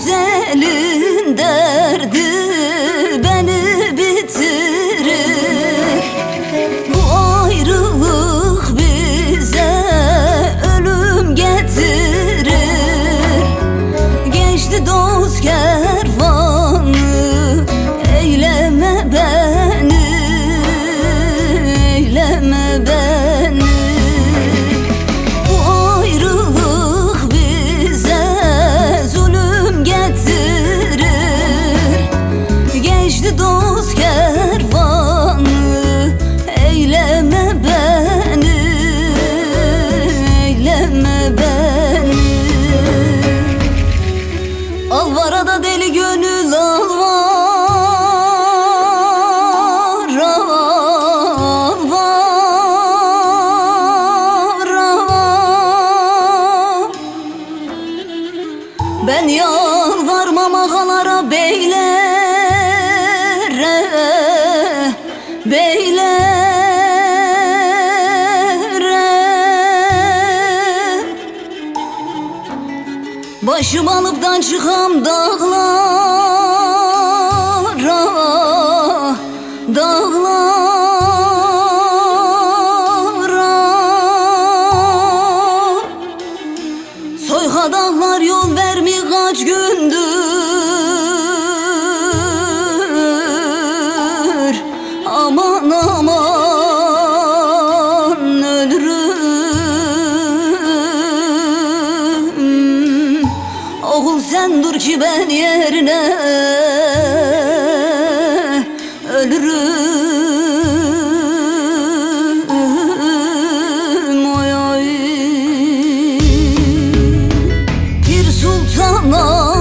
güzelin derdi beni bitirir. Bu ayrılık bize ölüm getirir. Geçti dost kervanı, eyleme beni, eyleme beni. Bu ayrılık bize zulüm getirir. Geçti dost kervanı, eyleme beni, eyleme beni. Alvarada deli gönül alvar, alvar, alvar. Ben yalvarmam ağalara, beylere, beylere. Başım alıptan çıkam dağlara, dağlara. Soyka dağlar yol vermi kaç gündür. Aman aman ölürüm. Oğul sen dur ki ben yerine ölürüm. Oy oy. Pir Sultan'a